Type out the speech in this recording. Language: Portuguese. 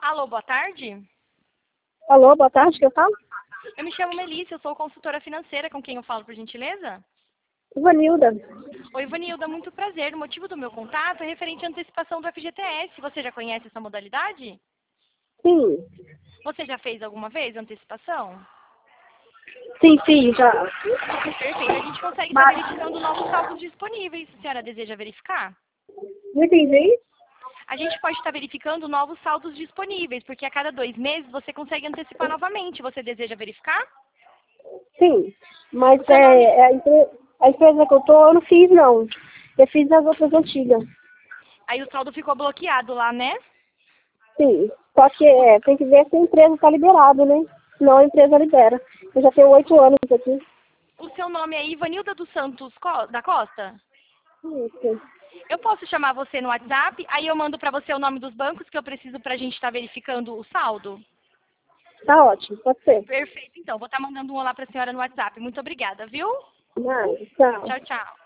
Alô, boa tarde. Alô, boa tarde, que eu falo? Eu me chamo Melissa, eu sou consultora financeira, com quem eu falo, por gentileza? Ivanilda. Oi, Vanilda, muito prazer. O motivo do meu contato é referente à antecipação do FGTS. Você já conhece essa modalidade? Sim, Você já fez alguma vez antecipação? sim, já. Perfeito. A gente consegue estar Mas, verificando novos saldos disponíveis. A senhora deseja verificar? não entendi? A gente pode estar verificando novos saldos disponíveis, porque a cada 2 meses você consegue antecipar novamente. Você deseja verificar? Sim, mas O seu nome... a empresa que eu tô, eu não fiz, não. Eu fiz nas outras antigas. Aí o saldo ficou bloqueado lá, né? Sim, só que O, tem que ver se a empresa está liberada, né? Senão a empresa libera. Eu já tenho 8 anos aqui. o seu nome é Ivanilda dos Santos da Costa? Isso. Eu posso chamar você no WhatsApp, aí eu mando para você o nome dos bancos que eu preciso para a gente estar verificando o saldo? Tá ótimo, pode ser. Perfeito, então. Vou estar mandando um olá para a senhora no WhatsApp. Muito obrigada, viu? Nada, tchau. Tchau, tchau.